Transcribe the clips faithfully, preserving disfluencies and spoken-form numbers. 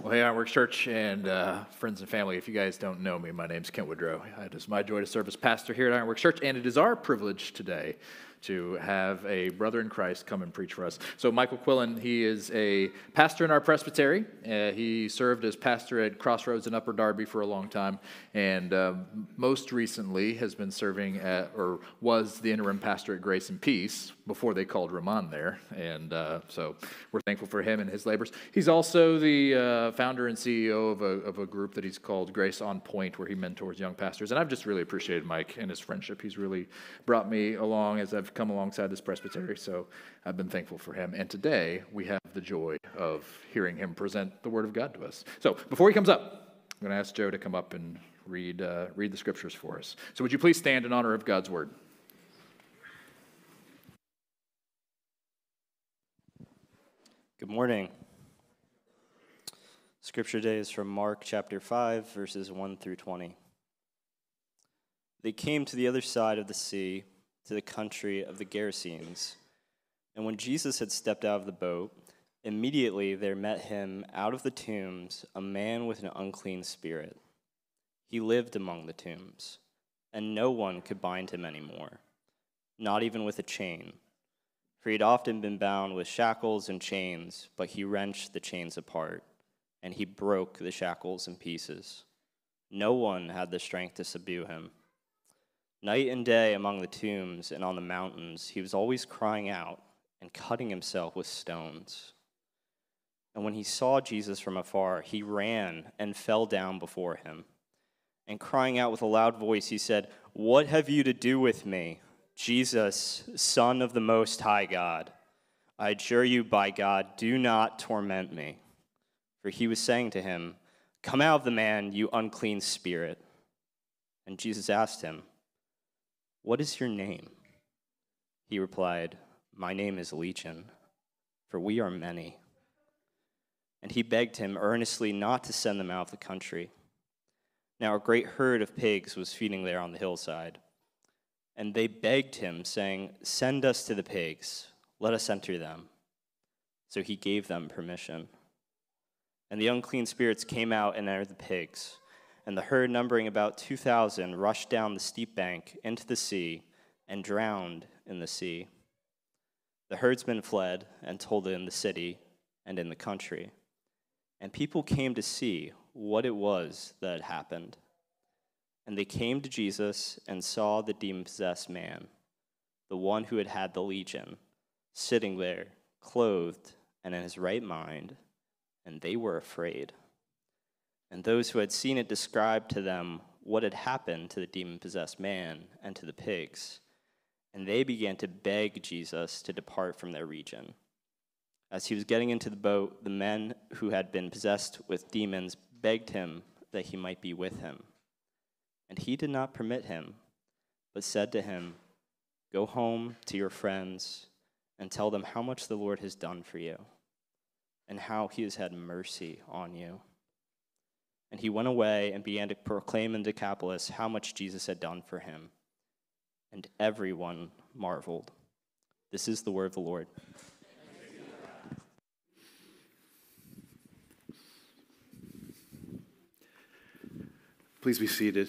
Well, hey, Ironworks Church and uh, friends and family, if you guys don't know me, my name's Kent Woodrow. It is my joy to serve as pastor here at Ironworks Church, and it is our privilege today to have a brother in Christ come and preach for us. So Michael Quillen, he is a pastor in our presbytery. Uh, he served as pastor at Crossroads in Upper Darby for a long time, and uh, most recently has been serving at, or was the interim pastor at Grace and Peace before they called Ramon there, and uh, so we're thankful for him and his labors. He's also the uh, founder and C E O of a, of a group that he's called Grace on Point, where he mentors young pastors, and I've just really appreciated Mike and his friendship. He's really brought me along as I've come alongside this presbytery, so I've been thankful for him. And today, we have the joy of hearing him present the Word of God to us. So before he comes up, I'm going to ask Joe to come up and read uh, read the Scriptures for us. So would you please stand in honor of God's Word? Good morning. Scripture today is from Mark chapter five, verses one through twenty. They came to the other side of the sea, to the country of the Gerasenes. And when Jesus had stepped out of the boat, immediately there met him out of the tombs a man with an unclean spirit. He lived among the tombs, and no one could bind him anymore, not even with a chain. For he had often been bound with shackles and chains, but he wrenched the chains apart, and he broke the shackles in pieces. No one had the strength to subdue him. Night and day among the tombs and on the mountains, he was always crying out and cutting himself with stones. And when he saw Jesus from afar, he ran and fell down before him. And crying out with a loud voice, he said, "What have you to do with me, Jesus, Son of the Most High God? I adjure you by God, do not torment me." For he was saying to him, "Come out of the man, you unclean spirit." And Jesus asked him, "What is your name?" He replied, "My name is Legion, for we are many." And he begged him earnestly not to send them out of the country. Now a great herd of pigs was feeding there on the hillside. And they begged him, saying, "Send us to the pigs, let us enter them." So he gave them permission. And the unclean spirits came out and entered the pigs. And the herd, numbering about two thousand, rushed down the steep bank into the sea and drowned in the sea. The herdsmen fled and told it in the city and in the country. And people came to see what it was that had happened. And they came to Jesus and saw the demon-possessed man, the one who had had the legion, sitting there, clothed and in his right mind, and they were afraid. And those who had seen it described to them what had happened to the demon-possessed man and to the pigs. And they began to beg Jesus to depart from their region. As he was getting into the boat, the men who had been possessed with demons begged him that he might be with him. And he did not permit him, but said to him, "Go home to your friends and tell them how much the Lord has done for you, and how he has had mercy on you." And he went away and began to proclaim in Decapolis how much Jesus had done for him. And everyone marveled. This is the word of the Lord. Please be seated.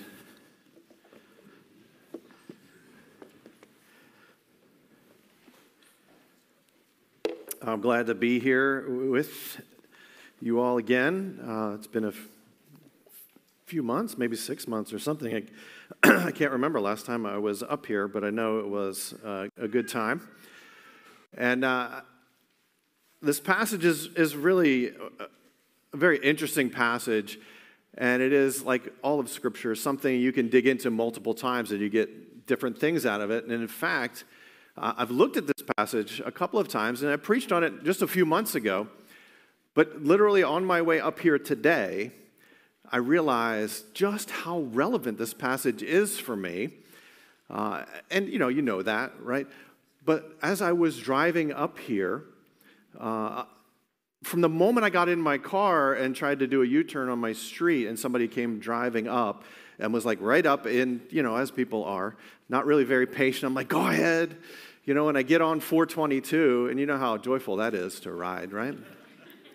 I'm glad to be here with you all again. Uh, it's been a f- few months, maybe six months or something. I, I can't remember last time I was up here, but I know it was uh, a good time. And uh, this passage is, is really a very interesting passage, and it is, like all of Scripture, something you can dig into multiple times and you get different things out of it. And in fact, Uh, I've looked at this passage a couple of times, and I preached on it just a few months ago, but literally on my way up here today, I realized just how relevant this passage is for me. Uh, and, you know, you know that, right? But as I was driving up here, uh, from the moment I got in my car and tried to do a U-turn on my street, and somebody came driving up and was like right up in, you know, as people are, not really very patient. I'm like, go ahead. You know, and I get on four twenty-two, and you know how joyful that is to ride, right?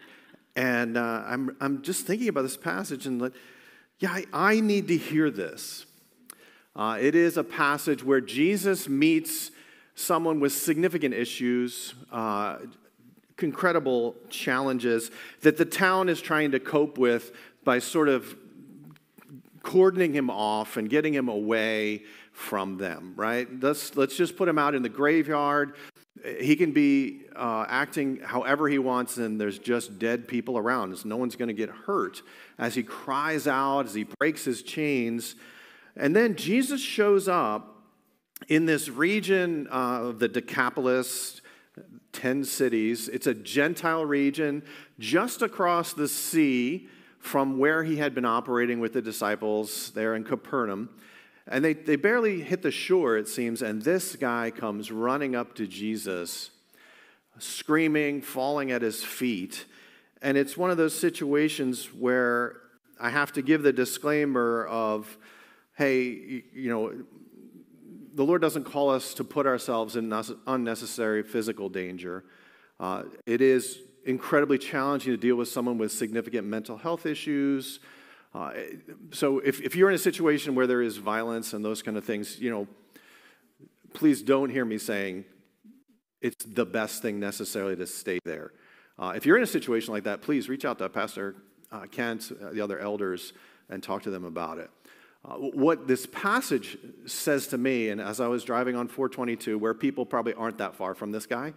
And uh, I'm, I'm just thinking about this passage and like, yeah, I, I need to hear this. Uh, it is a passage where Jesus meets someone with significant issues, uh, incredible challenges that the town is trying to cope with by sort of cordoning him off and getting him away from them, right? Let's, let's just put him out in the graveyard. He can be uh, acting however he wants, and there's just dead people around. So no one's going to get hurt as he cries out, as he breaks his chains. And then Jesus shows up in this region uh, of the Decapolis, ten cities. It's a Gentile region just across the sea from where he had been operating with the disciples there in Capernaum. And they, they barely hit the shore, it seems, and this guy comes running up to Jesus, screaming, falling at his feet. And it's one of those situations where I have to give the disclaimer of, hey, you know, the Lord doesn't call us to put ourselves in unnecessary physical danger. Uh, it is incredibly challenging to deal with someone with significant mental health issues. Uh, so if, if you're in a situation where there is violence and those kind of things, you know, please don't hear me saying it's the best thing necessarily to stay there. Uh, if you're in a situation like that, please reach out to Pastor uh, Kent, uh, the other elders, and talk to them about it. Uh, what this passage says to me, and as I was driving on four twenty-two, where people probably aren't that far from this guy,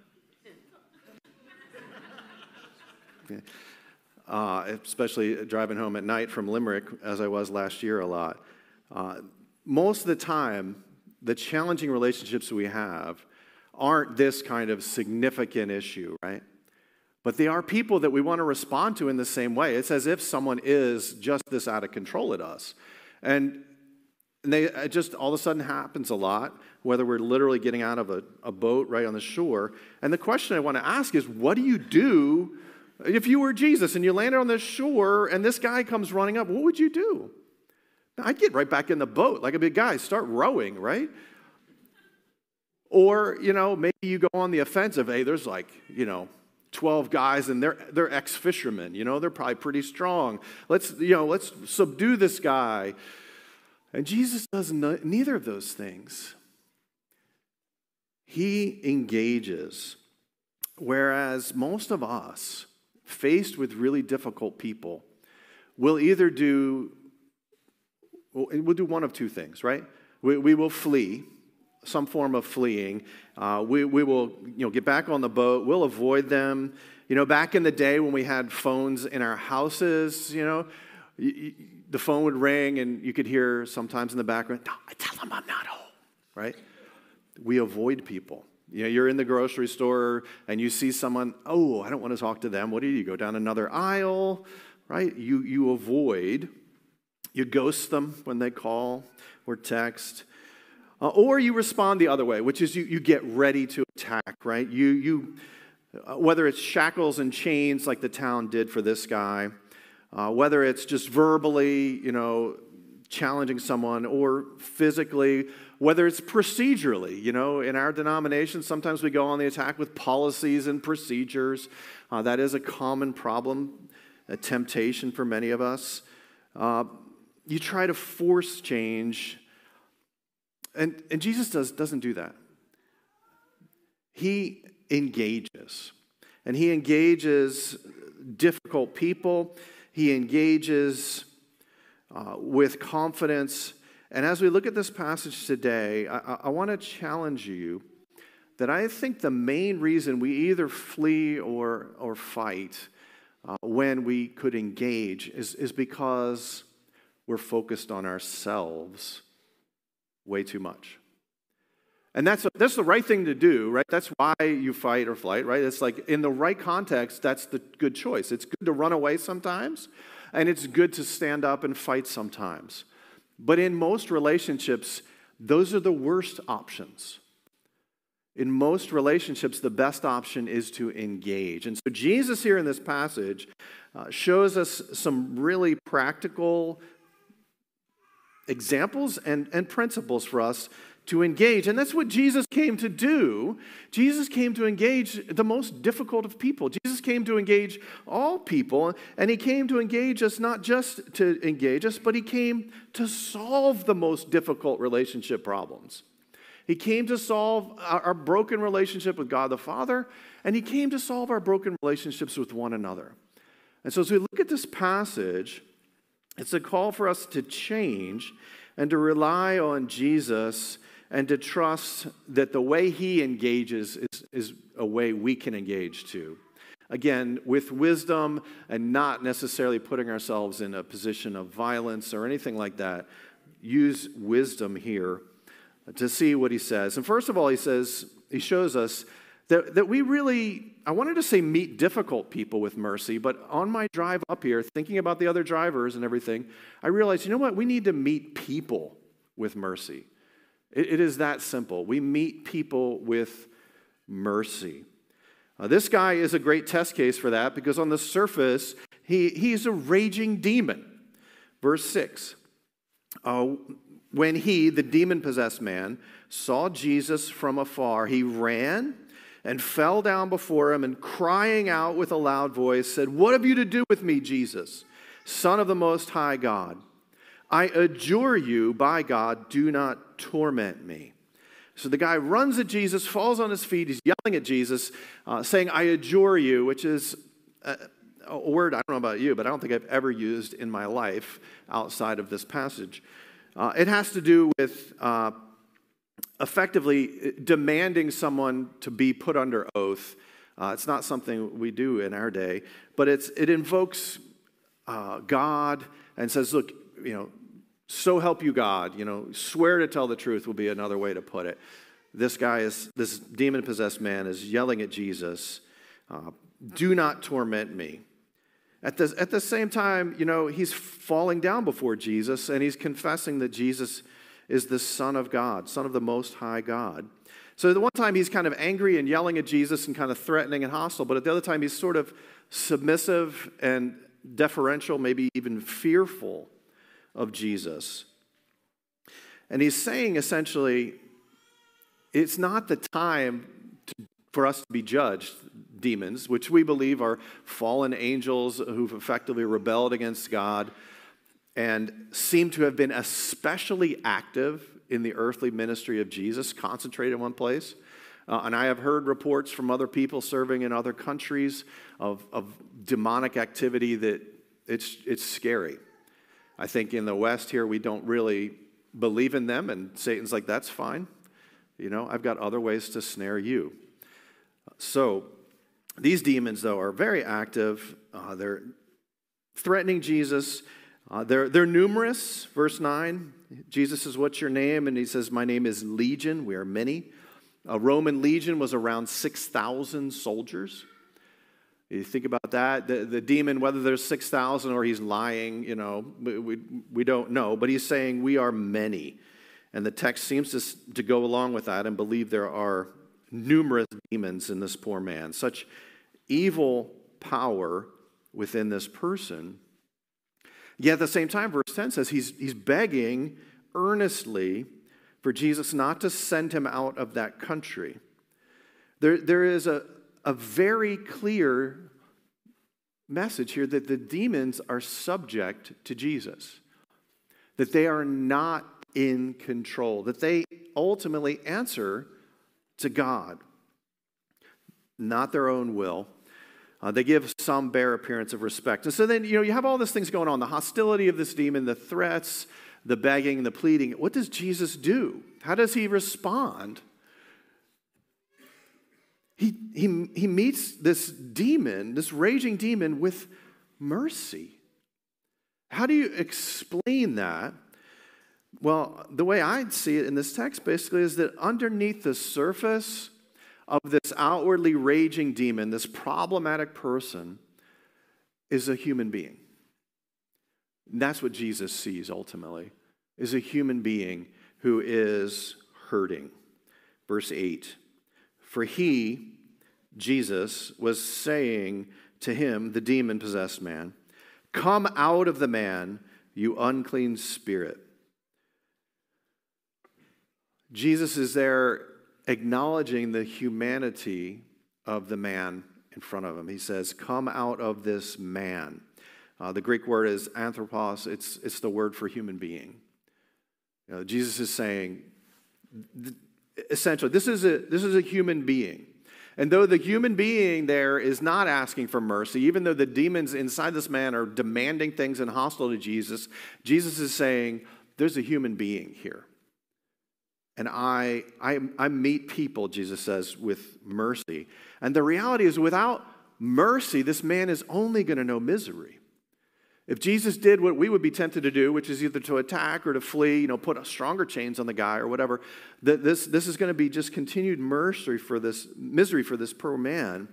okay. Uh, especially driving home at night from Limerick, as I was last year a lot. Uh, most of the time, the challenging relationships we have aren't this kind of significant issue, right? But they are people that we want to respond to in the same way. It's as if someone is just this out of control at us. And they, it just all of a sudden happens a lot, whether we're literally getting out of a, a boat right on the shore. And the question I want to ask is, what do you do if you were Jesus and you landed on this shore and this guy comes running up? What would you do? I'd get right back in the boat like a big guy, start rowing, right? Or, you know, maybe you go on the offensive. Hey, there's like, you know, twelve guys and they're they're ex-fishermen, you know, they're probably pretty strong. Let's, you know, let's subdue this guy. And Jesus does no, neither of those things. He engages, whereas most of us, faced with really difficult people, will either do, we'll do one of two things, right? We, we will flee, some form of fleeing. Uh, we, we will, you know, get back on the boat. We'll avoid them. You know, back in the day when we had phones in our houses, you know, you, you, the phone would ring and you could hear sometimes in the background, no, tell them I'm not home, right? We avoid people. You know, you're in the grocery store and you see someone, oh, I don't want to talk to them. What do you do? You go down another aisle, right? You, you avoid. You ghost them when they call or text. Uh, or you respond the other way, which is you, you get ready to attack, right? You, you, uh, whether it's shackles and chains like the town did for this guy, uh, whether it's just verbally, you know, challenging someone, or physically, whether it's procedurally. You know, in our denomination, sometimes we go on the attack with policies and procedures. Uh, that is a common problem, a temptation for many of us. Uh, you try to force change, and, and Jesus does, doesn't do that. He engages, and he engages difficult people. He engages uh, with confidence. And as we look at this passage today, I, I want to challenge you that I think the main reason we either flee or, or fight uh, when we could engage is, is because we're focused on ourselves way too much. And that's, that's the right thing to do, right? That's why you fight or flight, right? It's like in the right context, that's the good choice. It's good to run away sometimes, and it's good to stand up and fight sometimes. But in most relationships, those are the worst options. In most relationships, the best option is to engage. And so Jesus here in this passage uh, shows us some really practical examples and, and principles for us to engage. And that's what Jesus came to do. Jesus came to engage the most difficult of people. Jesus came to engage all people, and he came to engage us not just to engage us, but he came to solve the most difficult relationship problems. He came to solve our, our broken relationship with God the Father, and he came to solve our broken relationships with one another. And so as we look at this passage, it's a call for us to change and to rely on Jesus and to trust that the way he engages is, is a way we can engage too. Again, with wisdom and not necessarily putting ourselves in a position of violence or anything like that. Use wisdom here to see what he says. And first of all, he says, he shows us that, that we really, I wanted to say meet difficult people with mercy, but on my drive up here, thinking about the other drivers and everything, I realized, you know what? We need to meet people with mercy. It, it is that simple. We meet people with mercy. Uh, this guy is a great test case for that because on the surface, he, he's a raging demon. Verse six, uh, when he, the demon-possessed man, saw Jesus from afar, he ran and fell down before him and crying out with a loud voice said, "What have you to do with me, Jesus, Son of the Most High God? I adjure you by God, do not torment me." So the guy runs at Jesus, falls on his feet, he's yelling at Jesus, uh, saying, "I adjure you," which is a, a word I don't know about you, but I don't think I've ever used in my life outside of this passage. Uh, it has to do with uh, effectively demanding someone to be put under oath. Uh, it's not something we do in our day, but it's it invokes uh, God and says, look, you know, so help you God, you know, swear to tell the truth will be another way to put it. This guy is, this demon-possessed man is yelling at Jesus, uh, "Do not torment me." At the, at the same time, you know, he's falling down before Jesus and he's confessing that Jesus is the Son of God, Son of the Most High God. So the one time he's kind of angry and yelling at Jesus and kind of threatening and hostile, but at the other time he's sort of submissive and deferential, maybe even fearful of Jesus. And he's saying essentially, it's not the time to, for us to be judged, demons, which we believe are fallen angels who've effectively rebelled against God and seem to have been especially active in the earthly ministry of Jesus, concentrated in one place. Uh, and I have heard reports from other people serving in other countries of, of demonic activity that it's, it's scary. I think in the West here, we don't really believe in them, and Satan's like, that's fine. You know, I've got other ways to snare you. So these demons, though, are very active. Uh, they're threatening Jesus. Uh, they're, they're numerous. Verse nine, Jesus says, "What's your name?" And he says, "My name is Legion." We are many. A Roman legion was around six thousand soldiers. You think about that. The, the demon, whether there's six thousand or he's lying, you know, we, we don't know. But he's saying we are many. And the text seems to, to go along with that and believe there are numerous demons in this poor man. Such evil power within this person. Yet at the same time, verse ten says he's, he's begging earnestly for Jesus not to send him out of that country. There, there is a, a very clear message here that the demons are subject to Jesus, that they are not in control, that they ultimately answer to God, not their own will. Uh, they give some bare appearance of respect. And so then, you know, you have all these things going on, the hostility of this demon, the threats, the begging, the pleading. What does Jesus do? How does he respond? He, he, he meets this demon, this raging demon, with mercy. How do you explain that? Well, the way I'd see it in this text basically is that underneath the surface of this outwardly raging demon, this problematic person, is a human being. And that's what Jesus sees ultimately, is a human being who is hurting. Verse eight, "For he," Jesus, "was saying to him," the demon-possessed man, "Come out of the man, you unclean spirit." Jesus is there acknowledging the humanity of the man in front of him. He says, come out of this man. Uh, the Greek word is anthropos. It's, it's the word for human being. You know, Jesus is saying, th- essentially, this is, a, this is a human being. And though the human being there is not asking for mercy, even though the demons inside this man are demanding things and hostile to Jesus, Jesus is saying, there's a human being here. And I, I, I meet people, Jesus says, with mercy. And the reality is, without mercy, this man is only going to know misery. If Jesus did what we would be tempted to do, which is either to attack or to flee, you know, put stronger chains on the guy or whatever, that this, this is going to be just continued mercy for this, misery for this poor man.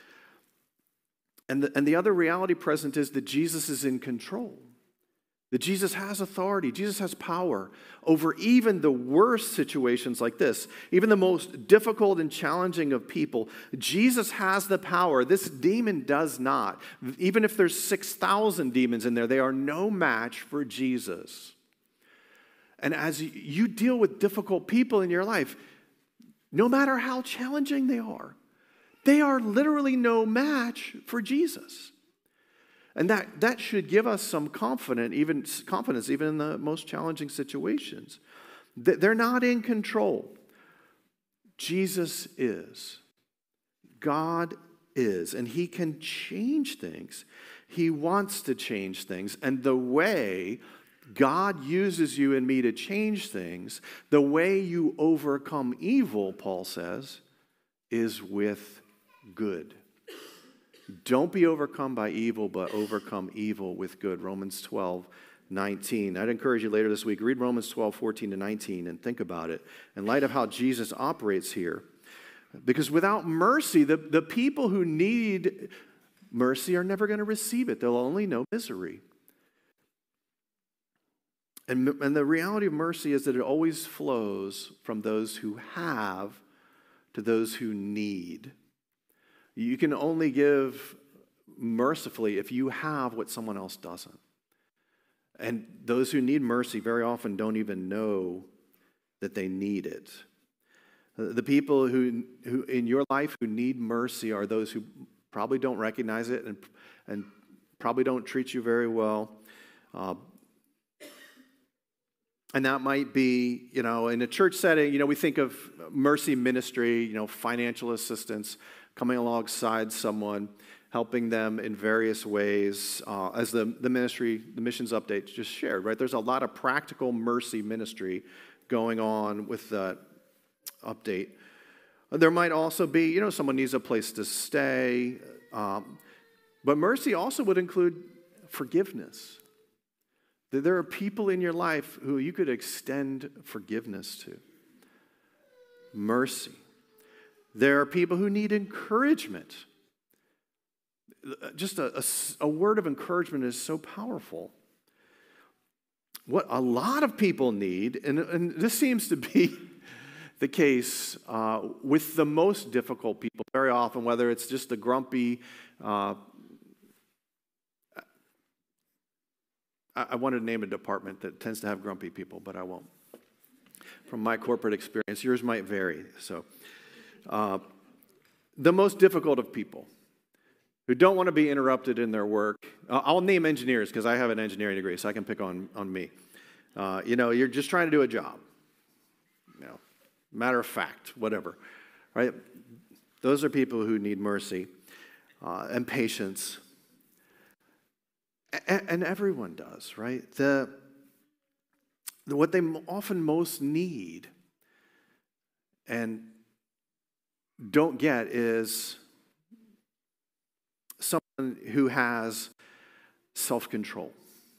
And the, and the other reality present is that Jesus is in control. That Jesus has authority, Jesus has power over even the worst situations like this, even the most difficult and challenging of people. Jesus has the power. This demon does not. Even if there's six thousand demons in there, they are no match for Jesus. And as you deal with difficult people in your life, no matter how challenging they are, they are literally no match for Jesus. And that, that should give us some confidence, even confidence, even in the most challenging situations. They're not in control. Jesus is. God is. And he can change things. He wants to change things. And the way God uses you and me to change things, the way you overcome evil, Paul says, is with good. Don't be overcome by evil, but overcome evil with good. Romans twelve, nineteen. I'd encourage you later this week, read Romans twelve, fourteen to nineteen and think about it in light of how Jesus operates here. Because without mercy, the, the people who need mercy are never going to receive it. They'll only know misery. And, and the reality of mercy is that it always flows from those who have to those who need. You can only give mercifully if you have what someone else doesn't. And those who need mercy very often don't even know that they need it. The people who, who in your life who need mercy are those who probably don't recognize it and, and probably don't treat you very well. Uh, and that might be, you know, in a church setting, you know, we think of mercy ministry, you know, financial assistance, coming alongside someone, helping them in various ways, uh, as the, the ministry, the missions update just shared, right? There's a lot of practical mercy ministry going on with that update. There might also be, you know, someone needs a place to stay, um, but mercy also would include forgiveness. There are people in your life who you could extend forgiveness to. Mercy. There are people who need encouragement. Just a, a, a word of encouragement is so powerful. What a lot of people need, and, and this seems to be the case uh, with the most difficult people very often, whether it's just the grumpy, uh, I, I wanted to name a department that tends to have grumpy people, but I won't. From my corporate experience, yours might vary, so... Uh, the most difficult of people who don't want to be interrupted in their work. Uh, I'll name engineers because I have an engineering degree, so I can pick on, on me. Uh, you know, you're just trying to do a job. You know, matter of fact, whatever. Right? Those are people who need mercy uh, and patience. A- and everyone does, right? The, the what they often most need and don't get is someone who has self-control,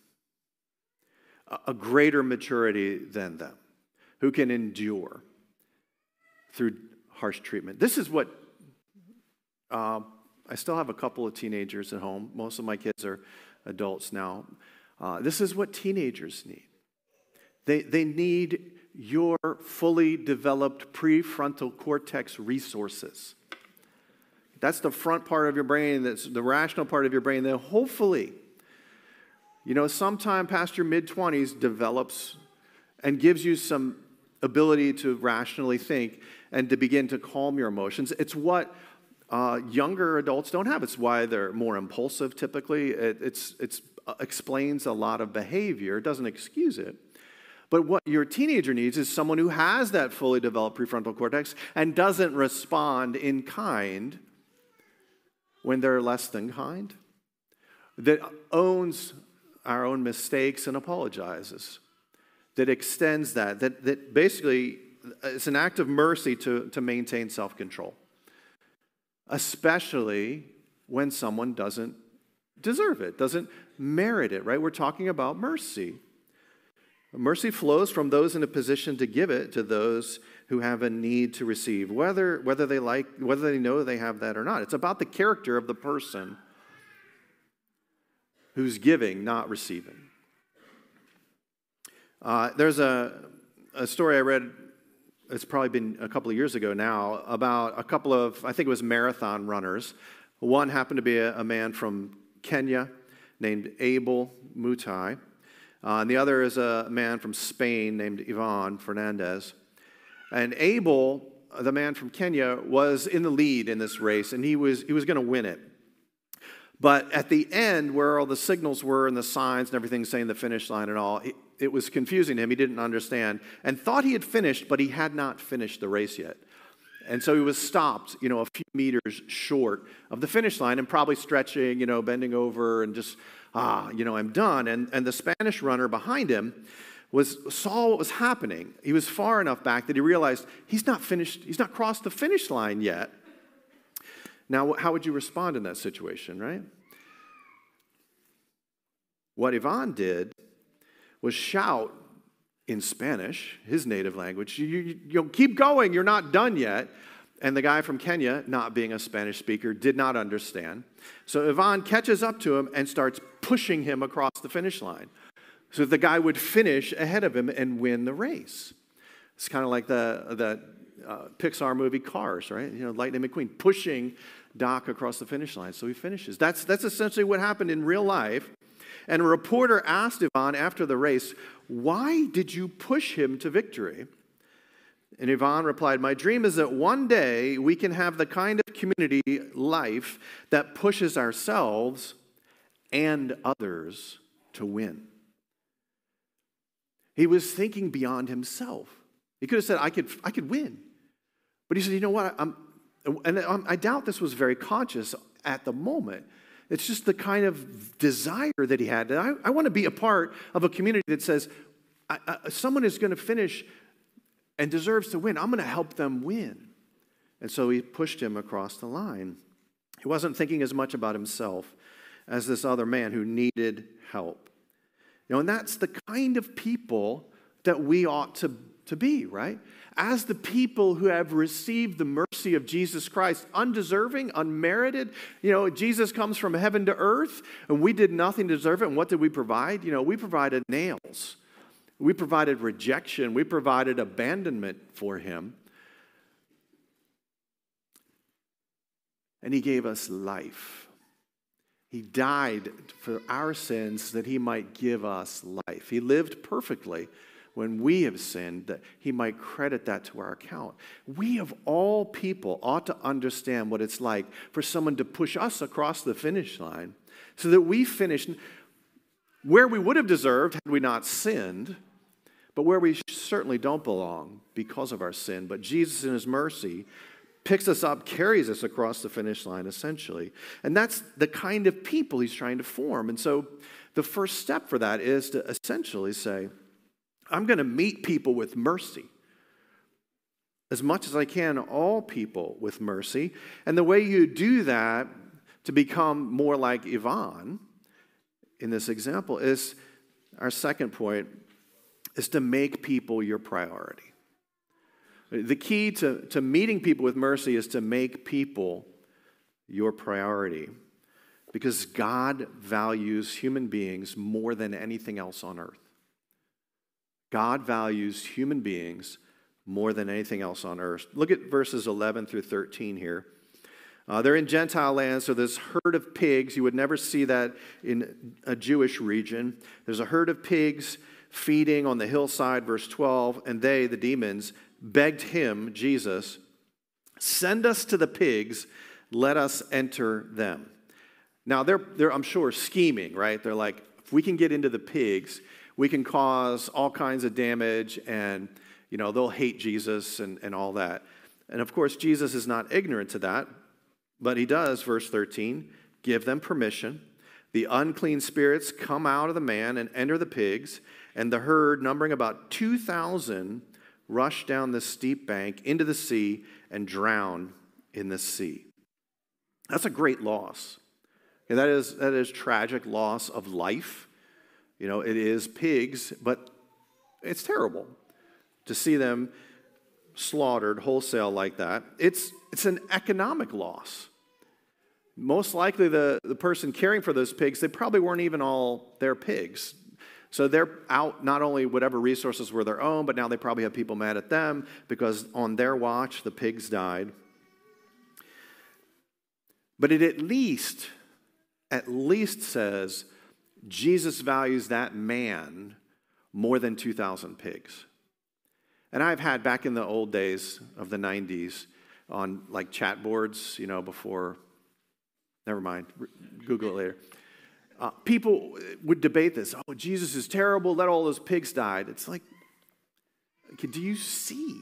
a greater maturity than them, who can endure through harsh treatment. This is what, uh, I still have a couple of teenagers at home. Most of my kids are adults now. Uh, this is what teenagers need. They, they need your fully developed prefrontal cortex resources. That's the front part of your brain, that's the rational part of your brain that hopefully, you know, sometime past your mid-twenties develops and gives you some ability to rationally think and to begin to calm your emotions. It's what uh, younger adults don't have. It's why they're more impulsive typically. It it's, it's, uh, explains a lot of behavior. It doesn't excuse it. But what your teenager needs is someone who has that fully developed prefrontal cortex and doesn't respond in kind when they're less than kind, that owns our own mistakes and apologizes, that extends that, that, that basically it's an act of mercy to, to maintain self-control, especially when someone doesn't deserve it, doesn't merit it, right? We're talking about mercy. Mercy flows from those in a position to give it to those who have a need to receive, whether, whether they like, whether they know they have that or not. It's about the character of the person who's giving, not receiving. Uh, there's a, a story I read, it's probably been a couple of years ago now, about a couple of, I think it was marathon runners. One happened to be a, a man from Kenya named Abel Mutai. Uh, and the other is a man from Spain named Ivan Fernandez. And Abel, the man from Kenya, was in the lead in this race, and he was he was going to win it. But at the end, where all the signals were and the signs and everything saying the finish line and all, it, it was confusing to him. He didn't understand and thought he had finished, but he had not finished the race yet. And so he was stopped, you know, a few meters short of the finish line and probably stretching, you know, bending over and just, ah, you know, I'm done. And, and the Spanish runner behind him was saw what was happening. He was far enough back that he realized he's not finished, he's not crossed the finish line yet. Now, how would you respond in that situation, right? What Ivan did was shout in Spanish, his native language, you, you, you know, keep going, you're not done yet. And the guy from Kenya, not being a Spanish speaker, did not understand. So Ivan catches up to him and starts pushing him across the finish line so the guy would finish ahead of him and win the race. It's kind of like the, the uh, Pixar movie Cars, right? You know, Lightning McQueen pushing Doc across the finish line so he finishes. That's, that's essentially what happened in real life. And a reporter asked Ivan after the race, why did you push him to victory? And Ivan replied, my dream is that one day we can have the kind of community life that pushes ourselves and others to win. He was thinking beyond himself. He could have said, I could, I could win. But he said, you know what, I'm, and I doubt this was very conscious at the moment. It's just the kind of desire that he had. I, I want to be a part of a community that says, I, I, someone is going to finish and deserves to win. I'm going to help them win. And so he pushed him across the line. He wasn't thinking as much about himself as this other man who needed help. You know, and that's the kind of people that we ought to, to be, right? As the people who have received the mercy of Jesus Christ, undeserving, unmerited. You know, Jesus comes from heaven to earth, and we did nothing to deserve it. And what did we provide? You know, we provided nails. We provided rejection. We provided abandonment for him. And he gave us life. He died for our sins that he might give us life. He lived perfectly when we have sinned, that he might credit that to our account. We of all people ought to understand what it's like for someone to push us across the finish line so that we finish where we would have deserved had we not sinned, but where we certainly don't belong because of our sin. But Jesus in his mercy picks us up, carries us across the finish line, essentially. And that's the kind of people he's trying to form. And so the first step for that is to essentially say, I'm going to meet people with mercy. As much as I can, all people with mercy. And the way you do that to become more like Ivan in this example is, our second point, is to make people your priority. The key to, to meeting people with mercy is to make people your priority, because God values human beings more than anything else on earth. God values human beings more than anything else on earth. Look at verses eleven through thirteen here. Uh, they're in Gentile land, so this herd of pigs. You would never see that in a Jewish region. There's a herd of pigs feeding on the hillside, verse twelve, and they, the demons, begged him, Jesus, send us to the pigs, let us enter them. Now, they're, they're, I'm sure, scheming, right? They're like, if we can get into the pigs, we can cause all kinds of damage, and, you know, they'll hate Jesus and, and all that. And, of course, Jesus is not ignorant to that, but he does, verse thirteen, give them permission. The unclean spirits come out of the man and enter the pigs, and the herd, numbering about two thousand, rush down the steep bank into the sea and drown in the sea. That's a great loss. And that is, that is tragic loss of life. You know, it is pigs, but it's terrible to see them slaughtered wholesale like that. It's, it's an economic loss. Most likely the, the person caring for those pigs, they probably weren't even all their pigs. So they're out not only whatever resources were their own, but now they probably have people mad at them because on their watch the pigs died. But it at least, at least says Jesus values that man more than two thousand pigs. And I've had back in the old days of the nineties on like chat boards, you know, before, never mind, Google it later. Uh, people would debate this. Oh, Jesus is terrible. Let all those pigs die. It's like, do you see?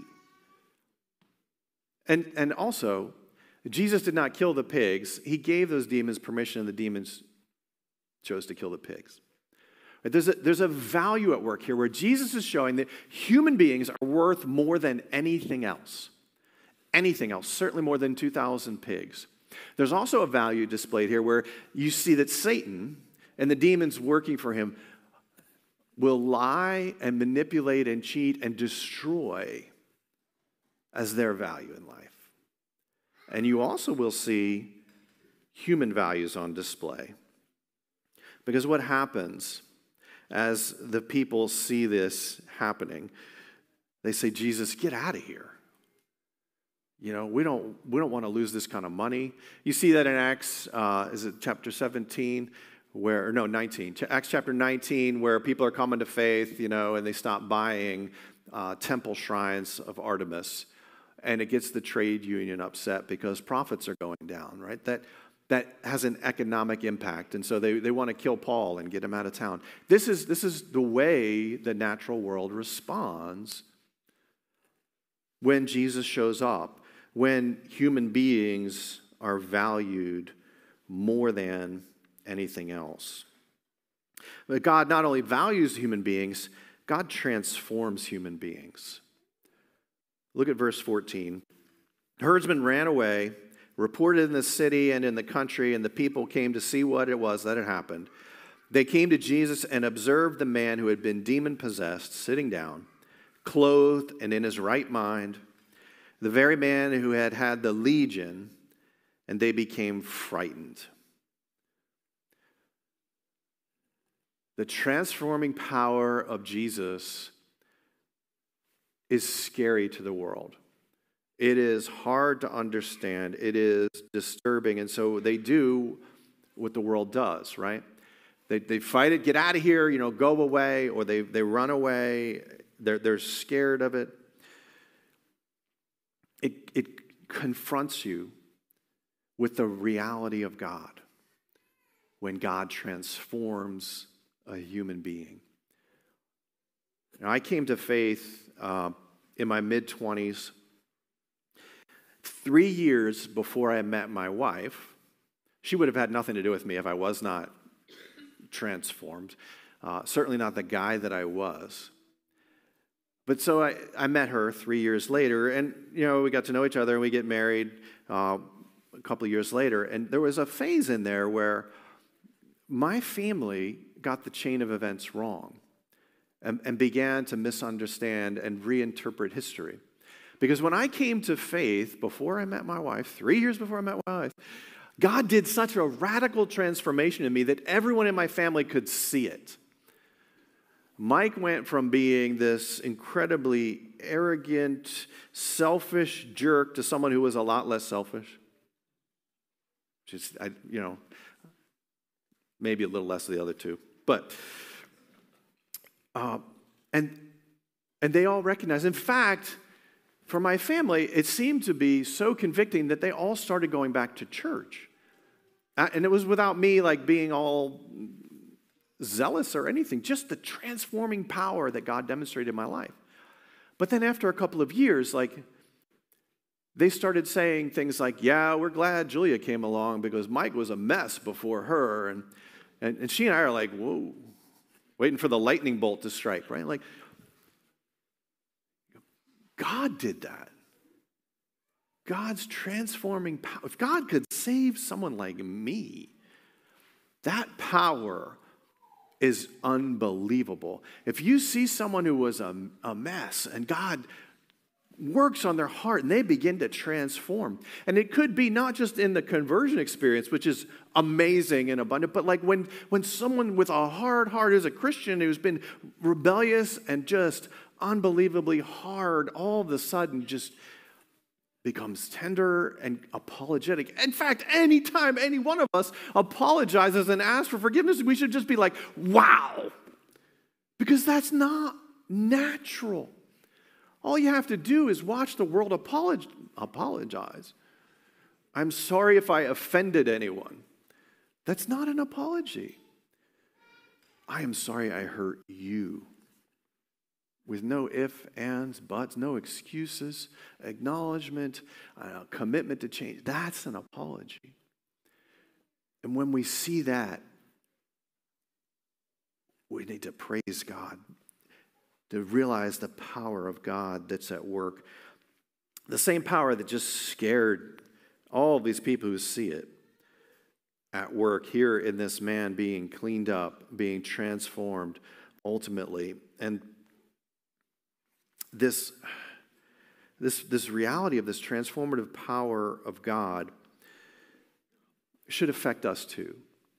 And, and also, Jesus did not kill the pigs. He gave those demons permission, and the demons chose to kill the pigs. Right? There's a, there's a value at work here where Jesus is showing that human beings are worth more than anything else. Anything else, certainly more than two thousand pigs. There's also a value displayed here where you see that Satan and the demons working for him will lie and manipulate and cheat and destroy as their value in life. And you also will see human values on display. Because what happens as the people see this happening, they say, Jesus, get out of here. You know, we don't we don't want to lose this kind of money. You see that in Acts, uh, is it chapter seventeen, where, or no, nineteen. Acts chapter nineteen, where people are coming to faith, you know, and they stop buying uh, temple shrines of Artemis. And it gets the trade union upset because profits are going down, right? That that has an economic impact. And so they, they want to kill Paul and get him out of town. This is, this is the way the natural world responds when Jesus shows up. When human beings are valued more than anything else. But God not only values human beings, God transforms human beings. Look at verse fourteen. The herdsmen ran away, reported in the city and in the country, and the people came to see what it was that had happened. They came to Jesus and observed the man who had been demon-possessed sitting down, clothed and in his right mind, the very man who had had the legion, and they became frightened. The transforming power of Jesus is scary to the world. It is hard to understand. It is disturbing. And so they do what the world does, right? They, they fight it, get out of here, you know, go away, or they, they run away. They're, they're scared of it. It, it confronts you with the reality of God when God transforms a human being. Now, I came to faith uh, in my mid-twenties, three years before I met my wife. She would have had nothing to do with me if I was not transformed, uh, certainly not the guy that I was. But so I, I met her three years later, and, you know, we got to know each other, and we get married uh, a couple of years later. And there was a phase in there where my family got the chain of events wrong and, and began to misunderstand and reinterpret history. Because when I came to faith, before I met my wife, three years before I met my wife, God did such a radical transformation in me that everyone in my family could see it. Mike went from being this incredibly arrogant, selfish jerk to someone who was a lot less selfish. Just, I, you know, maybe a little less of the other two. But uh, And, and they all recognized. In fact, for my family, it seemed to be so convicting that they all started going back to church. Uh, and it was without me like being all zealous or anything, just the transforming power that God demonstrated in my life. But then after a couple of years, like, they started saying things like, yeah, we're glad Julia came along because Mike was a mess before her. And, and, and she and I are like, whoa, waiting for the lightning bolt to strike, right? Like, God did that. God's transforming power. If God could save someone like me, that power is unbelievable. If you see someone who was a, a mess and God works on their heart and they begin to transform, and it could be not just in the conversion experience, which is amazing and abundant, but like when, when someone with a hard heart is a Christian who's been rebellious and just unbelievably hard, all of a sudden just becomes tender and apologetic. In fact, anytime any one of us apologizes and asks for forgiveness, we should just be like, wow, because that's not natural. All you have to do is watch the world apolog- apologize. I'm sorry if I offended anyone. That's not an apology. I am sorry I hurt you. With no ifs, ands, buts, no excuses, acknowledgement, uh, commitment to change. That's an apology. And when we see that, we need to praise God, to realize the power of God that's at work. The same power that just scared all of these people who see it at work here in this man being cleaned up, being transformed ultimately. And This, this, this reality of this transformative power of God should affect us too.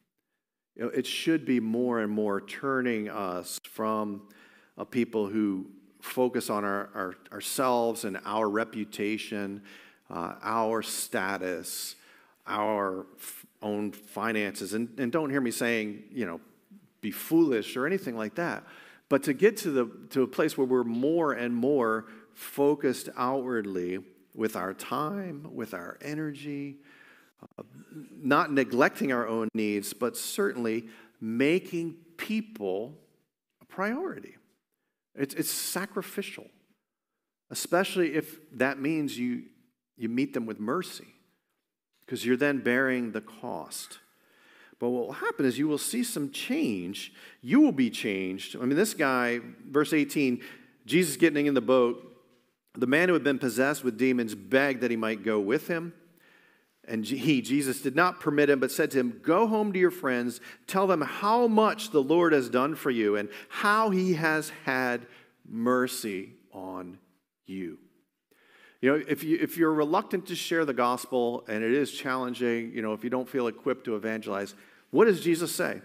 You know, it should be more and more turning us from a people who focus on our, our ourselves and our reputation, uh, our status, our f- own finances. And, and don't hear me saying, you know, be foolish or anything like that. But to get to the to a place where we're more and more focused outwardly with our time, with our energy, uh, not neglecting our own needs, but certainly making people a priority. It's, it's sacrificial, especially if that means you, you meet them with mercy, because you're then bearing the cost. But what will happen is you will see some change. You will be changed. I mean, this guy, verse eighteen, Jesus getting in the boat, the man who had been possessed with demons begged that he might go with him. And he, Jesus, did not permit him, but said to him, go home to your friends, tell them how much the Lord has done for you and how he has had mercy on you. You know, if, you, if you're reluctant to share the gospel and it is challenging, you know, if you don't feel equipped to evangelize, what does Jesus say?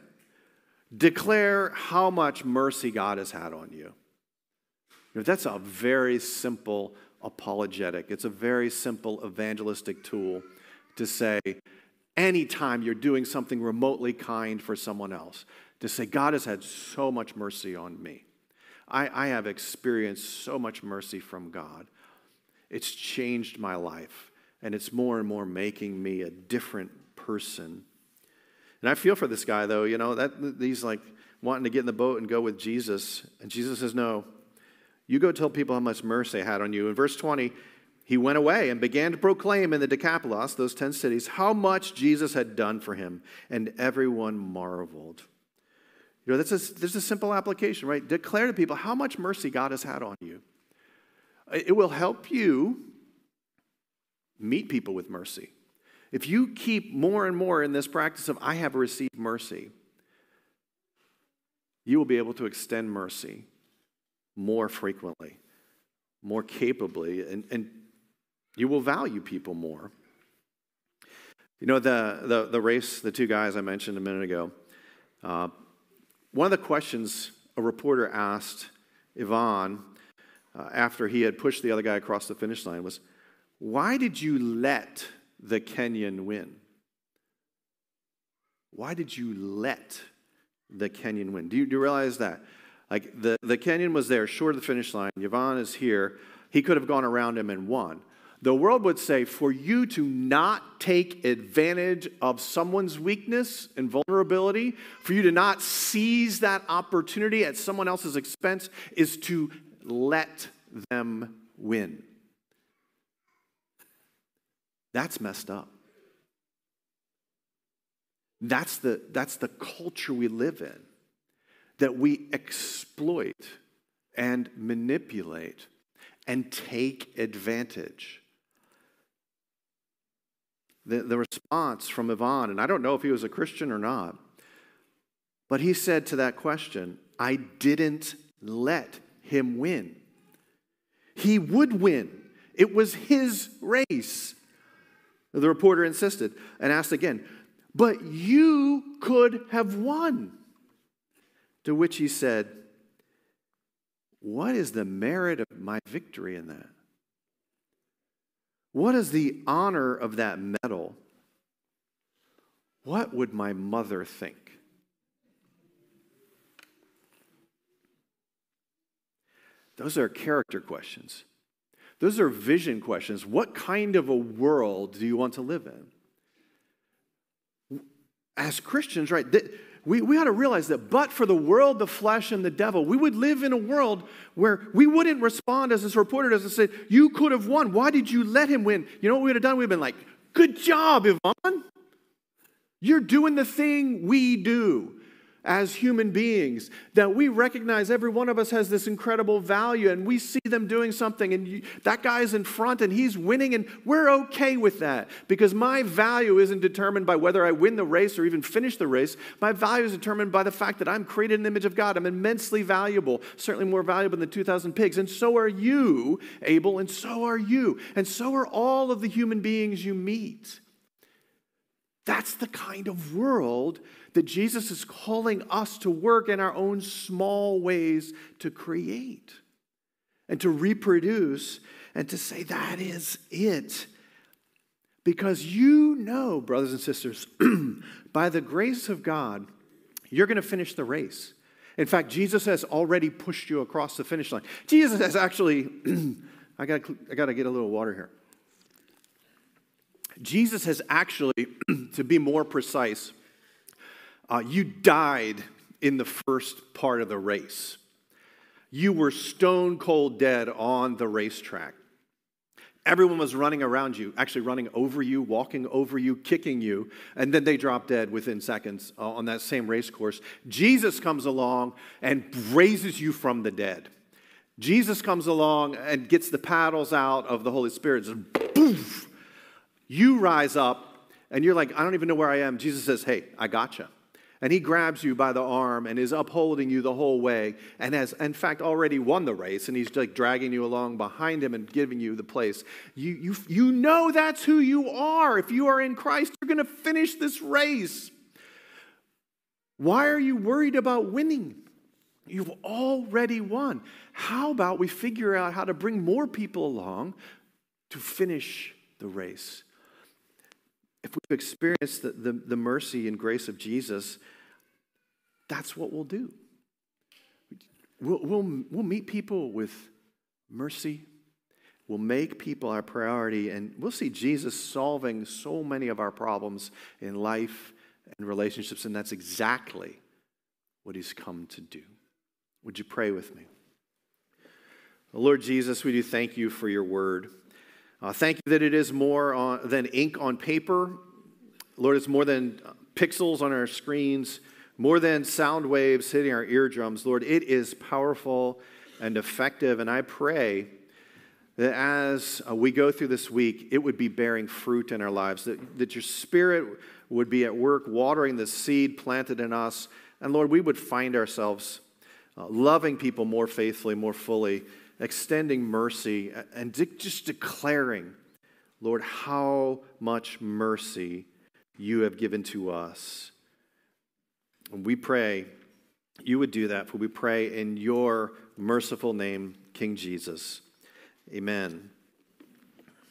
Declare how much mercy God has had on you. You know, that's a very simple apologetic. It's a very simple evangelistic tool to say, anytime you're doing something remotely kind for someone else, to say, God has had so much mercy on me. I, I have experienced so much mercy from God. It's changed my life, and it's more and more making me a different person. And I feel for this guy, though, you know, that he's like wanting to get in the boat and go with Jesus, and Jesus says, no, you go tell people how much mercy I had on you. In verse twenty, he went away and began to proclaim in the Decapolis, those ten cities, how much Jesus had done for him, and everyone marveled. You know, that's a, there's a simple application, right? Declare to people how much mercy God has had on you. It will help you meet people with mercy. If you keep more and more in this practice of, I have received mercy, you will be able to extend mercy more frequently, more capably, and, and you will value people more. You know, the, the, the race, the two guys I mentioned a minute ago, uh, one of the questions a reporter asked Yvonne uh, after he had pushed the other guy across the finish line was, why did you let the Kenyan win? Why did you let the Kenyan win? Do you, do you realize that? Like the, the Kenyan was there, short of the finish line. Yvonne is here. He could have gone around him and won. The world would say, for you to not take advantage of someone's weakness and vulnerability, for you to not seize that opportunity at someone else's expense, is to let them win. That's messed up. That's the, that's the culture we live in, that we exploit and manipulate and take advantage. The, the response from Ivan, and I don't know if he was a Christian or not, but he said to that question, I didn't let him win. He would win. It was his race. The reporter insisted and asked again, but you could have won. To which he said, what is the merit of my victory in that? What is the honor of that medal? What would my mother think? Those are character questions. Those are vision questions. What kind of a world do you want to live in? As Christians, right, we, we ought to realize that but for the world, the flesh, and the devil, we would live in a world where we wouldn't respond as this reporter does and say, you could have won. Why did you let him win? You know what we would have done? We'd have been like, good job, Yvonne. You're doing the thing we do as human beings, that we recognize every one of us has this incredible value, and we see them doing something, and you, that guy's in front, and he's winning, and we're okay with that, because my value isn't determined by whether I win the race or even finish the race. My value is determined by the fact that I'm created in the image of God. I'm immensely valuable, certainly more valuable than two thousand pigs, and so are you, Abel, and so are you, and so are all of the human beings you meet. That's the kind of world that Jesus is calling us to work in our own small ways to create and to reproduce and to say that is it. Because you know, brothers and sisters, by the grace of God, you're going to finish the race. In fact, Jesus has already pushed you across the finish line. Jesus has actually, I got I got to get a little water here. Jesus has actually, to be more precise, uh, you died in the first part of the race. You were stone cold dead on the racetrack. Everyone was running around you, actually running over you, walking over you, kicking you, and then they dropped dead within seconds uh, on that same race course. Jesus comes along and raises you from the dead. Jesus comes along and gets the paddles out of the Holy Spirit. Just poof! You rise up, and you're like, I don't even know where I am. Jesus says, hey, I got you. And he grabs you by the arm and is upholding you the whole way and has, in fact, already won the race. And he's like dragging you along behind him and giving you the place. You, you, you know that's who you are. If you are in Christ, you're going to finish this race. Why are you worried about winning? You've already won. How about we figure out how to bring more people along to finish the race? If we've experienced the, the, the mercy and grace of Jesus, that's what we'll do. We'll, we'll, we'll meet people with mercy. We'll make people our priority, and we'll see Jesus solving so many of our problems in life and relationships, and that's exactly what he's come to do. Would you pray with me? Lord Jesus, we do thank you for your word. Uh, thank you that it is more on, than ink on paper. Lord, it's more than pixels on our screens, more than sound waves hitting our eardrums. Lord, it is powerful and effective, and I pray that as uh, we go through this week, it would be bearing fruit in our lives, that, that your Spirit would be at work watering the seed planted in us, and Lord, we would find ourselves uh, loving people more faithfully, more fully, extending mercy, and just declaring, Lord, how much mercy you have given to us. And we pray you would do that, for we pray in your merciful name, King Jesus. Amen.